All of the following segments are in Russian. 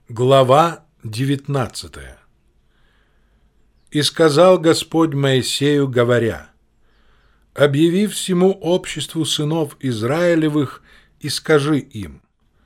Глава 19. «И сказал Господь Моисею, говоря: объяви всему обществу сынов Израилевых и скажи им: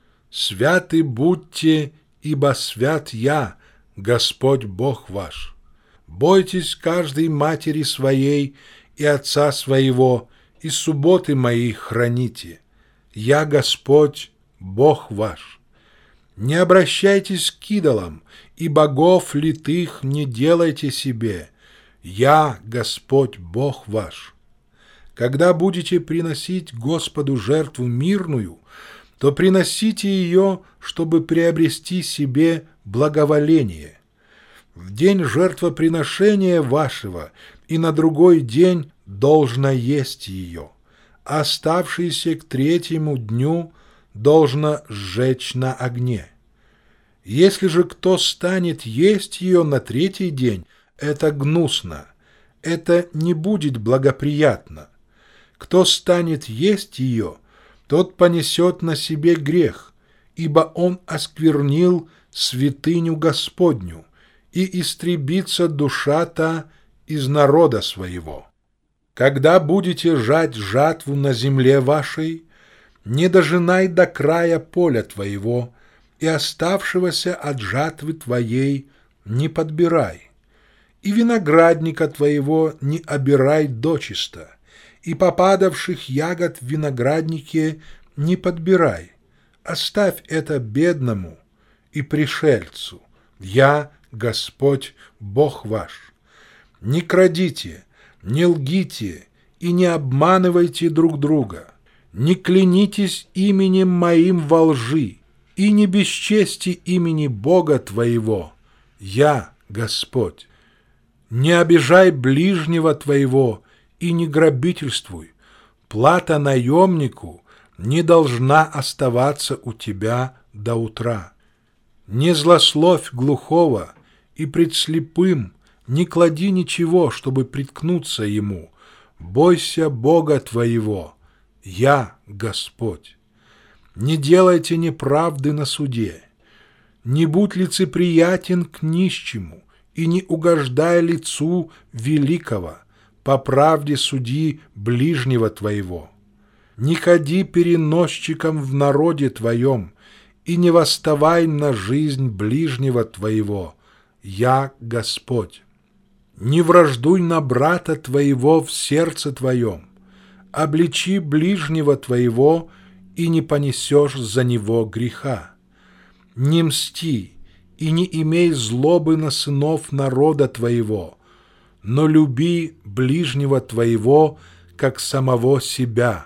святы будьте, ибо свят я, Господь Бог ваш. Бойтесь каждой матери своей и отца своего, и субботы мои храните. Я Господь Бог ваш. Не обращайтесь к идолам, и богов литых не делайте себе. Я Господь Бог ваш. Когда будете приносить Господу жертву мирную, то приносите ее, чтобы приобрести себе благоволение. В день жертвоприношения вашего и на другой день должно есть ее, а оставшиеся к третьему дню должно сжечь на огне. Если же кто станет есть ее на третий день, это гнусно, это не будет благоприятно. Кто станет есть ее, тот понесет на себе грех, ибо он осквернил святыню Господню, и истребится душа та из народа своего. Когда будете жать жатву на земле вашей, не дожинай до края поля твоего, и оставшегося от жатвы твоей не подбирай, и виноградника твоего не обирай дочисто, и попадавших ягод в винограднике не подбирай. Оставь это бедному и пришельцу. Я Господь Бог ваш. Не крадите, не лгите и не обманывайте друг друга. Не клянитесь именем моим во лжи, и не бесчести имени Бога твоего. Я Господь. Не обижай ближнего твоего и не грабительствуй. Плата наемнику не должна оставаться у тебя до утра. Не злословь глухого, и пред слепым не клади ничего, чтобы приткнуться ему. Бойся Бога твоего. Я Господь. Не делайте неправды на суде. Не будь лицеприятен к нищему, и не угождай лицу великого. По правде суди ближнего твоего. Не ходи переносчиком в народе твоем, и не восставай на жизнь ближнего твоего. Я Господь. Не враждуй на брата твоего в сердце твоем. Обличи ближнего твоего, и не понесешь за него греха. Не мсти, и не имей злобы на сынов народа твоего, но люби ближнего твоего, как самого себя.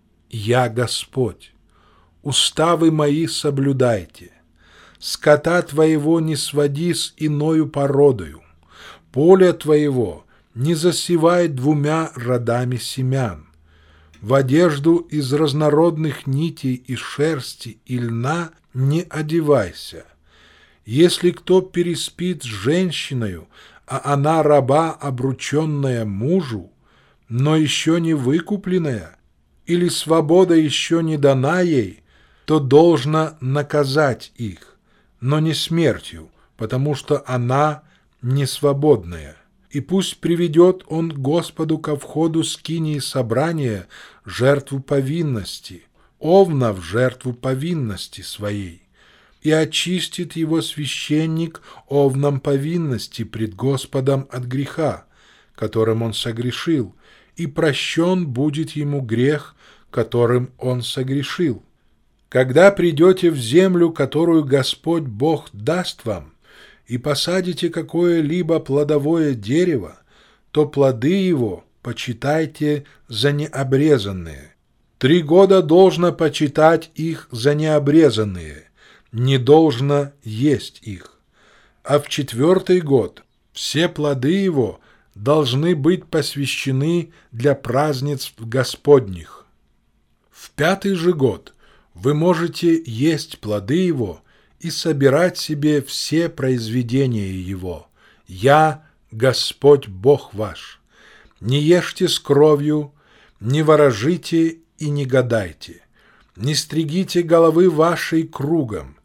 Я Господь. Уставы мои соблюдайте. Скота твоего не своди с иною породою. Поле твоего не засевай двумя родами семян. В одежду из разнородных нитей и шерсти и льна не одевайся. Если кто переспит с женщиною, а она раба, обрученная мужу, но еще не выкупленная, или свобода еще не дана ей, то должно наказать их, но не смертью, потому что она не свободная. И пусть приведет он Господу ко входу скинии собрания жертву повинности, овна в жертву повинности своей, и очистит его священник овном повинности пред Господом от греха, которым он согрешил, и прощен будет ему грех, которым он согрешил. Когда придете в землю, которую Господь Бог даст вам, и посадите какое-либо плодовое дерево, то плоды его почитайте за необрезанные. 3 года должно почитать их за необрезанные, не должно есть их. А в 4-й год все плоды его должны быть посвящены для празднеств Господних. В 5-й же год вы можете есть плоды его и собирать себе все произведения его. Я Господь Бог ваш. Не ешьте с кровью, не ворожите и не гадайте. Не стригите головы вашей кругом,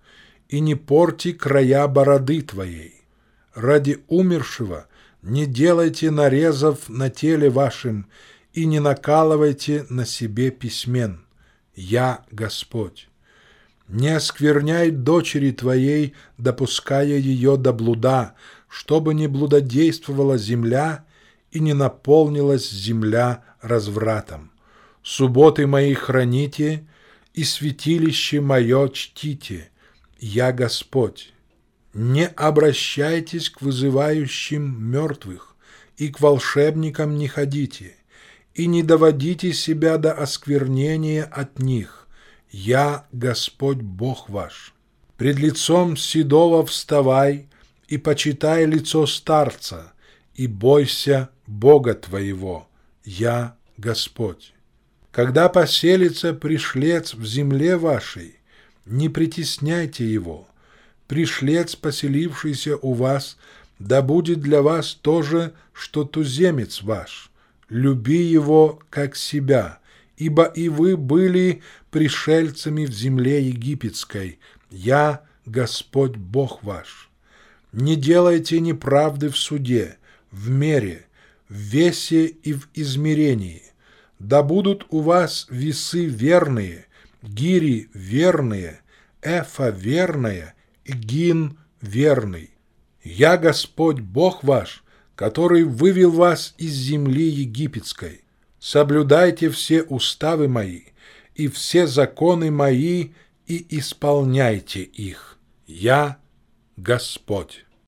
и не порти края бороды твоей. Ради умершего не делайте нарезов на теле вашем и не накалывайте на себе письмен. Я Господь. Не оскверняй дочери твоей, допуская ее до блуда, чтобы не блудодействовала земля и не наполнилась земля развратом. Субботы мои храните, и святилище мое чтите. Я Господь. Не обращайтесь к вызывающим мертвых, и к волшебникам не ходите, и не доводите себя до осквернения от них. Я Господь Бог ваш. Пред лицом седого вставай и почитай лицо старца, и бойся Бога твоего. Я Господь. Когда поселится пришлец в земле вашей, не притесняйте его. Пришлец, поселившийся у вас, да будет для вас то же, что туземец ваш. Люби его, как себя, ибо и вы были пришельцами в земле египетской. Я Господь Бог ваш. Не делайте неправды в суде, в мере, в весе и в измерении. Да будут у вас весы верные, гири верные, эфа верная и гин верный. Я Господь Бог ваш, который вывел вас из земли египетской. Соблюдайте все уставы мои и все законы мои и исполняйте их. Я Господь.